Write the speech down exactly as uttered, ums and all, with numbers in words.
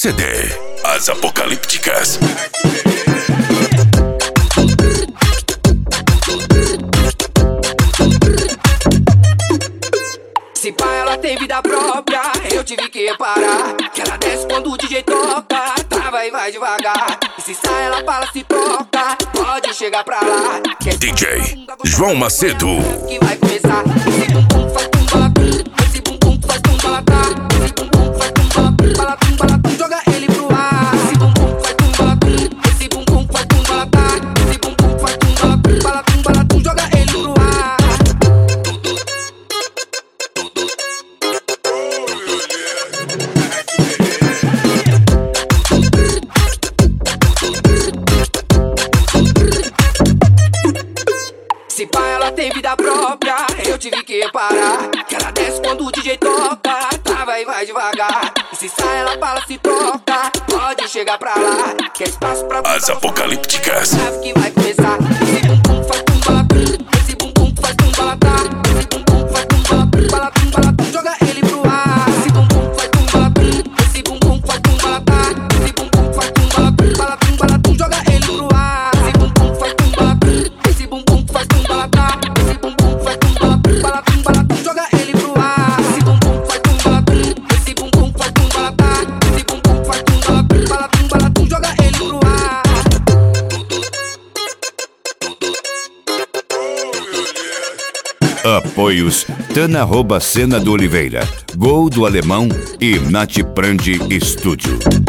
C D As Apocalípticas. Se pá, ela tem vida própria, eu tive que reparar que ela desce quando o D J toca, trava e vai devagar. E se sai, ela fala, se toca, pode chegar pra lá. Que D J João Macedo. Que vai começar. Esse bumbum faz tum-balatum, esse bumbum faz tum-balatá, esse bumbum faz tum-balatum, balatum, balatum, joga ele pro ar. Esse bumbum faz tum-balatum, esse bumbum faz tum-balatá, esse bumbum faz tum-balatum, balatum, balatum, joga ele pro ar. Se pá, ela tem vida própria, eu tive que reparar que ela desce quando o D J toca, trava e vai devagar. E se sai, ela fala, se toca, pode chegar pra lá. Quer espaço pra As Apocalípticas. Sabe que vai começar. Esse bumbum faz tum-balatum, esse bumbum faz tum-balatá, esse bumbum faz tum-balatum, balatum, balatum, joga ele pro ar. Esse bumbum faz tum-balatum, esse bumbum faz tum-balatá, esse bumbum faz tum-balatum, balatum, balatum, joga ele pro ar. Esse bumbum faz tum-balatum, esse bumbum faz tum-balatá, esse bumbum faz tum-balatum, balatum, balatum, joga ele pro ar. Esse bumbum faz tum-balatum, esse bumbum faz tum-balatá, esse bumbum faz tum-balatum, balatum, balatum, joga ele pro ar. Apoios Tana Arroba Sena do Oliveira, Gol do Alemão e Nath Prandi Estúdio.